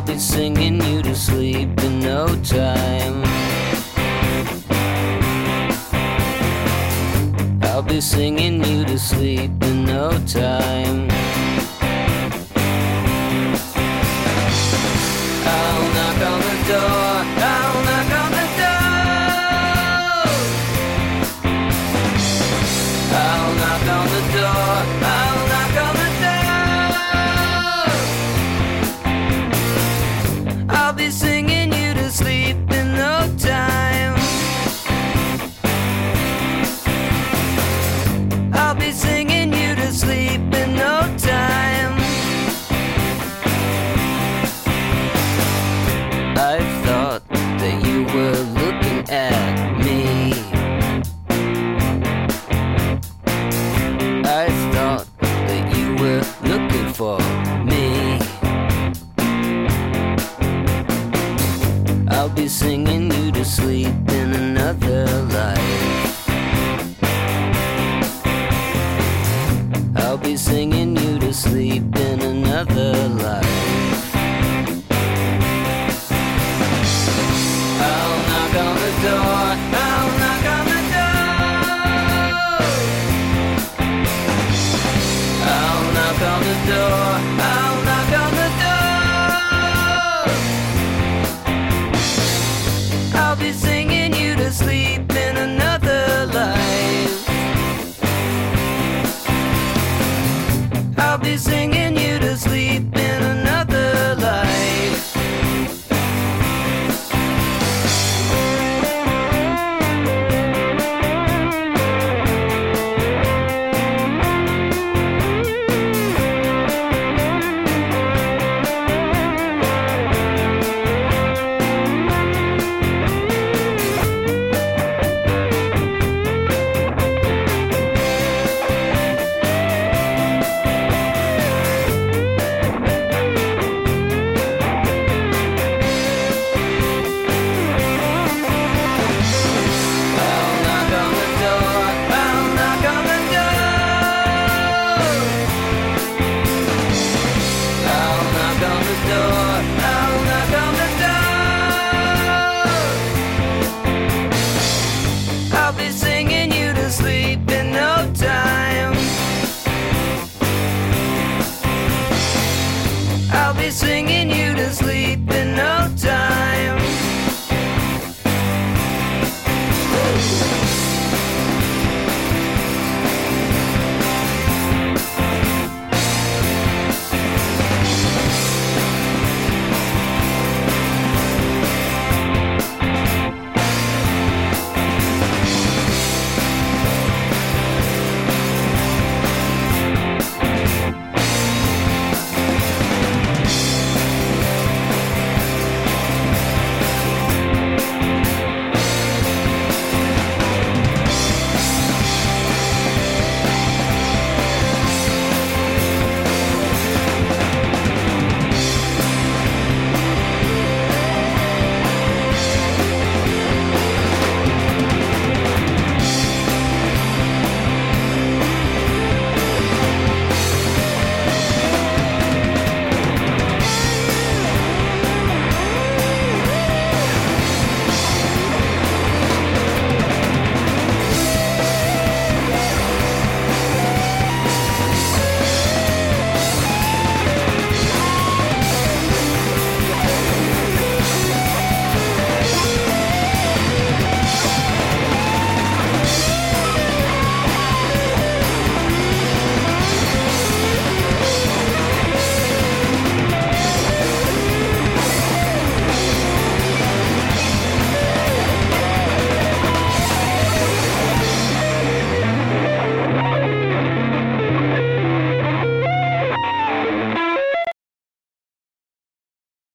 be singing you to sleep in no time. I'll be singing you to sleep in no time. I'll knock on the door, I'll knock on the door. I'll knock on the door, I'll knock on the door. I'll be singing you to sleep in no time. I'll be singing you to sleep in no time. I thought that you were looking at me. I thought that you were looking for me. I'll be singing you to sleep in another life. I'll be singing you to sleep in another life. I'll knock on the door, I'll knock on the door. I'll knock on the door, I'll knock on the door. I'll be singing you to sleep in another life. I'll be singing you to sleep in another life. Singing you